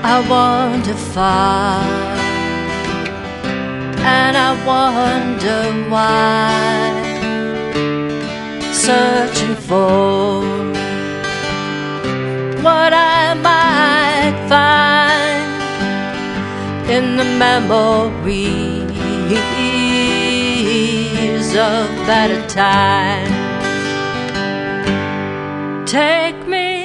I wander far, and I wonder why, searching for what I might find in the memories of better times. Take me